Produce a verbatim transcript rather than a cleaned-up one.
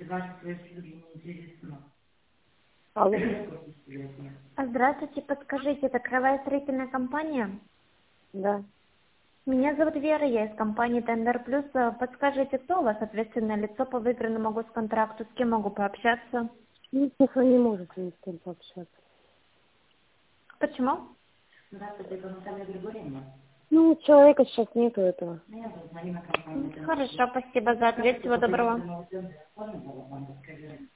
Алло. Здравствуйте, подскажите, это краевая строительная компания? Да. Меня зовут Вера, я из компании Тендер Плюс. Подскажите, кто у вас ответственное лицо по выигранному госконтракту, с кем могу пообщаться? Ну, вы не можете ни с кем пообщаться. Почему? Ну, человека сейчас нету этого. Хорошо, спасибо за ответ, всего доброго.